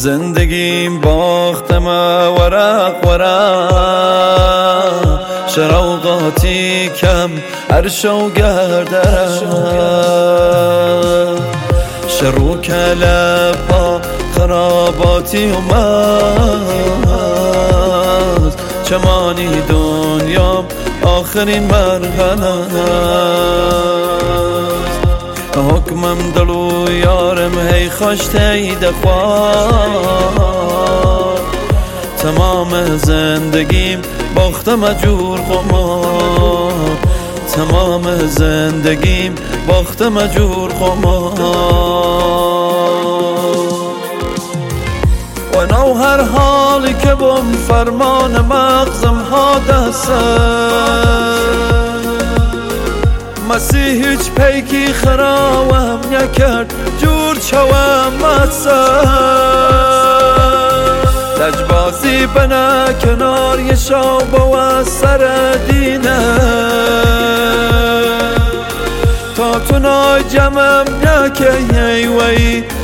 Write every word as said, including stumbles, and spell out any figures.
زندگیم باختم ورق ورق، شراقاتی کم عرش و گردرم، شر و کلبا خراباتی اومد، چمانی دنیام آخرین مرحله، حکمم دلو یارم هی خوشتی دخواه، تمام زندگیم باختم جور قمار، تمام زندگیم باختم جور قمار. و نو هر حالی که بم فرمان مغزم ها دسته، مسیح هیچ پیکی خراوم نکرد جور چوم مدسه، لجبازی بنا کنار یه شاب و سر دینه، تا تو نای جمعم نکه یه وی